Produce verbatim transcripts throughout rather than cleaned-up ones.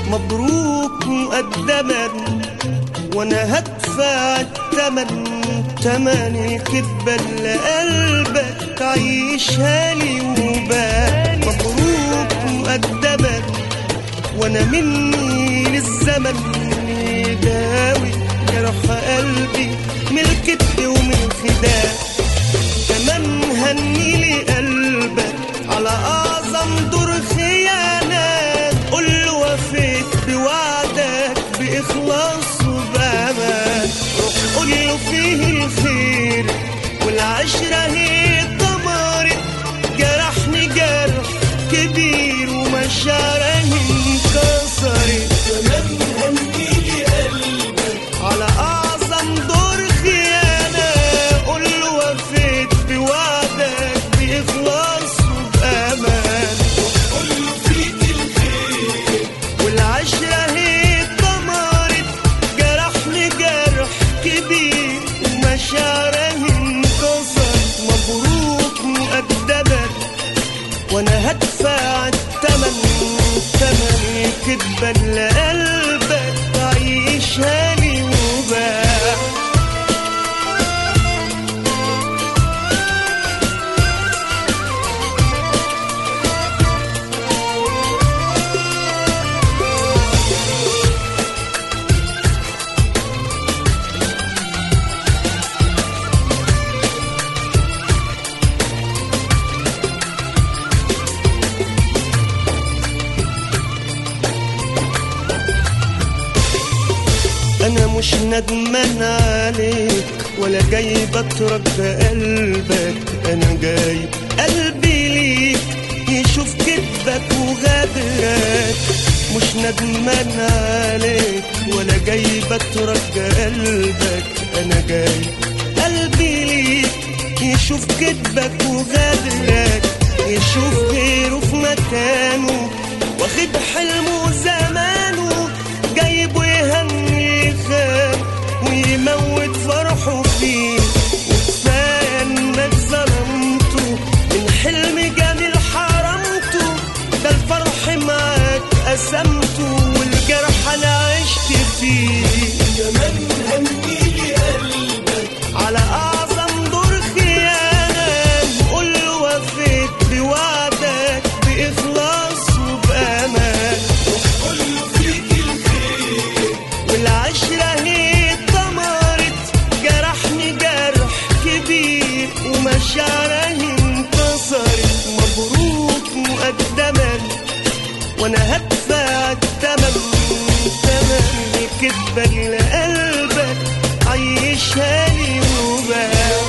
مبروك مقدما، وانا هدفع التمن، تمن الكدبة اللي قلبك عيشها لي وبال. مبروك مقدما، وانا مني للزمن يداوي جرح قلبي من الكدب ومن الخداع. كمان هني لي قلبك على اعظم دور خيانات، قول له وفيت بوعدك باخلاص وبامان. روح قول له فيه الخير والعشرة هي اتدمرت، جرحني جرح كبير ومشاعره انكسرت. كمان هني لي قلبك على اعظم دور خيانة، قول له وفيت بوعدك باخلاص وبامان. قول له فيك الخير والعشرة هي اتدمرت، جرحني جرح كبير ومشاعره انكسرت. مبروك مقدما، وانا هدفع التمن، تمن الكدبة اللي قلبك عيشها لي وباع. أنا مش ندمان عليك ولا جاي بترجى قلبك، أنا جاي قلبي ليك يشوف كدبك وغدرك. مش ندمان عليك ولا جاي بترجى قلبك، أنا جاي قلبي ليك يشوف كدبك وغدرك. يشوف غيره في مكانه واخد حلمه زمانه، جايبه يهني خان ويموت فرحه فيه. وكفاية انك ظلمته من حلم جميل حرمته، ده الفرح معاك قسمته والجرح انا عشت فيه. كمان هنيلي قلبك على اعظم دور خيانة، قول له وفيت بوعدك باخلاص وبامان. قول له فيك الخير والعشرة هي اتدمرت، جرحني جرح كبير ومشاعره انكسرت. مبروك مقدما، وانا هدفع التمن، تمن الكدبة اللي قلبك عيشها لي وباع.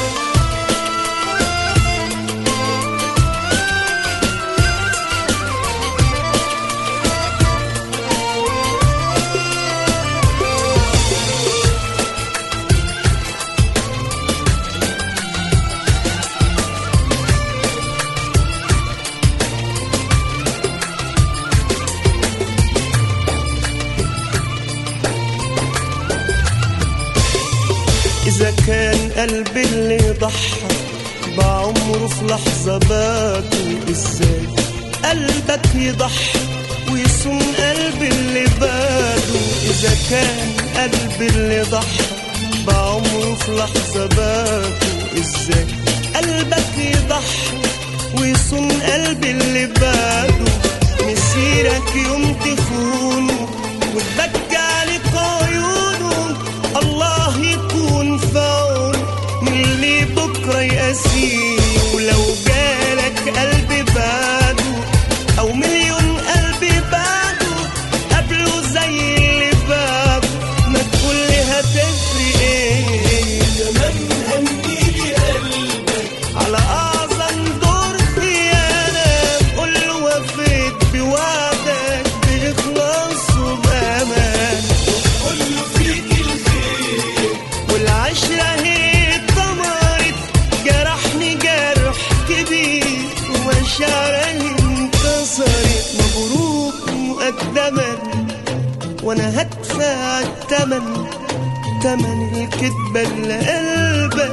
إذا كان قلبي اللي ضحى بعمره في لحظة باته، إزاي قلبك يضحي ويصون قلبي اللي باته؟ إذا كان قلبي اللي ضحى بعمره في لحظة باته، إزاي قلبك يضحي ويصون قلبي اللي باته؟ مسيرك يوم تخونه وتبكي عليك عيونه، الله يكون في عونه من اللي بكره يقاسيه. ولو جالك قلبي بعده او مليون قلبي بعده، قبله زي اللي بعده، ما تقولي هتفرق ايه؟ كمان هنيلي قلبك على اعظم دور خيانة، قول له وفيت بوعدك باخلاص وبامان. قول له فيك الخير والعشرة هي اتدمرت، جرحني جرح كبير ومشاعره انكسرت. مبروك مقدما، وانا هدفع التمن، تمن الكدبة اللي قلبك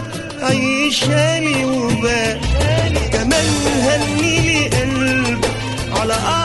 عيشها لي وباع. كمان هنيلي قلبك على